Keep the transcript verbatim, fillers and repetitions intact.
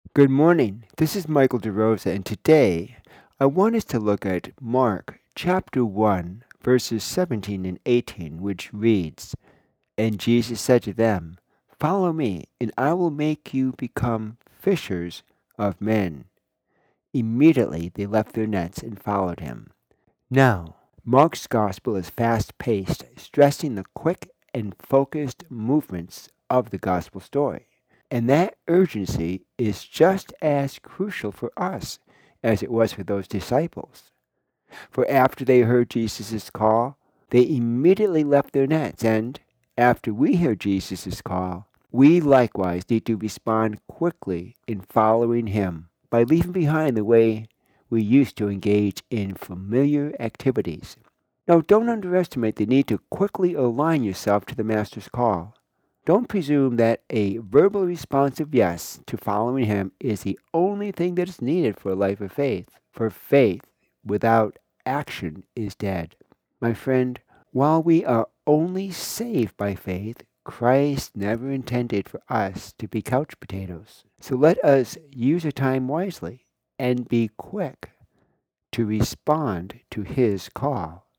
Good morning. This is Michael DeRosa, and today I want us to look at Mark chapter one, verses seventeen and eighteen, which reads, And Jesus said to them, Follow me, and I will make you become fishers of men. Immediately they left their nets and followed him. Now, Mark's gospel is fast paced, stressing the quick and focused movements of the gospel story. And that urgency is just as crucial for us as it was for those disciples. For after they heard Jesus' call, they immediately left their nets. And after we hear Jesus' call, we likewise need to respond quickly in following him by leaving behind the way we used to engage in familiar activities. Now, don't underestimate the need to quickly align yourself to the Master's call. Don't presume that a verbal responsive yes to following him is the only thing that is needed for a life of faith. For faith without action is dead. My friend, while we are only saved by faith, Christ never intended for us to be couch potatoes. So let us use our time wisely and be quick to respond to his call.